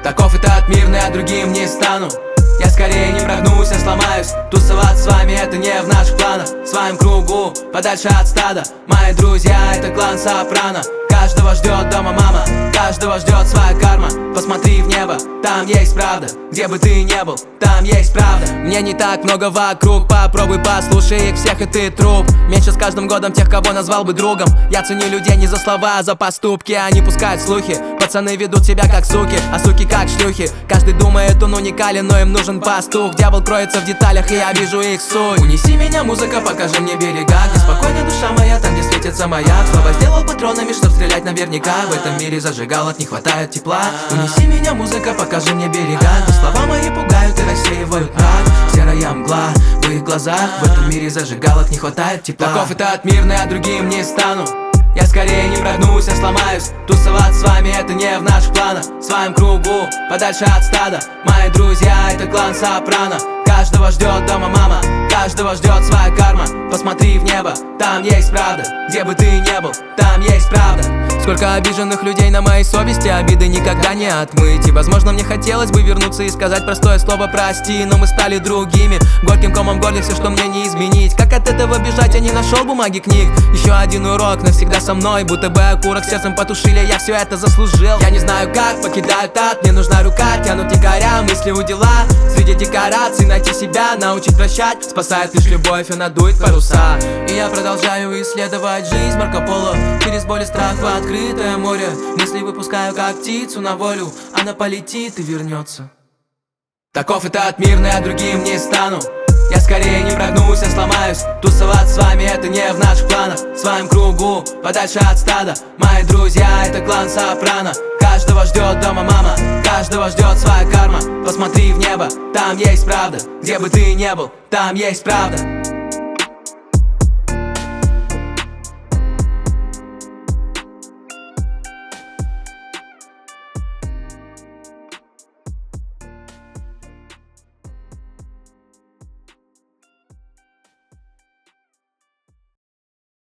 Таков этот мир, но я другим не стану. Я скорее не прогнусь, а сломаюсь. Тусоваться с вами это не в наших планах. В своем кругу, подальше от стада. Мои друзья это клан Сопрано. Каждого ждет дома мама, каждого ждет своя карма. Посмотри в небо, там есть правда. Где бы ты ни был, там есть правда. Мне не так много вокруг, попробуй послушай их всех, и ты труп. Меньше с каждым годом тех, кого назвал бы другом. Я ценю людей не за слова, а за поступки. Они пускают слухи, пацаны ведут себя как суки, а суки как шлюхи. Каждый думает, он уникален, но им нужен пастух. Дьявол кроется в деталях, и я вижу их суть. Унеси меня, музыка, покажи мне берега, где спокойно душа моя, там где светится маяк. Слова сделал патронами, чтоб стрелять наверняка. В этом мире зажигалок не хватает тепла. Унеси меня, музыка, покажи мне берега, где слова мои пугают и рассеивают мрак. Серая мгла в их глазах. В этом мире зажигалок не хватает тепла. Таков этот мир, но я другим не стану. Я скорее не прогнусь, а сломаюсь. Тусоваться с вами это не в наших планах. В своем кругу, подальше от стада. Мои друзья это клан Сопрано. Каждого ждет дома мама, каждого ждет своя карма. Посмотри в небо, там есть правда. Где бы ты ни был, там есть правда. Сколько обиженных людей на моей совести, обиды никогда не отмыть. И возможно мне хотелось бы вернуться и сказать простое слово прости, но мы стали другими. Горьким комом в горле все, что мне не изменить. Как от этого бежать, я не нашел бумаги книг. Еще один урок навсегда со мной, будто бы окурок сердцем потушили, я все это заслужил. Я не знаю как, покидаю ад, мне нужна рука, тянут якоря, мысли у дела. Среди декораций найти себя, научить прощать, спасает лишь любовь, она дует паруса. И я продолжаю исследовать жизнь Марко Поло. Через боль и страх в открытое море. Мысли выпускаю как птицу на волю. Она полетит и вернется. Таков этот мир, но я другим не стану. Я скорее не прогнусь, а сломаюсь. Тусоваться с вами это не в наших планах. В своем кругу, подальше от стада. Мои друзья это клан Сопрано. Каждого ждет дома мама, каждого ждет своя карма. Посмотри в небо, там есть правда. Где бы ты ни был, там есть правда.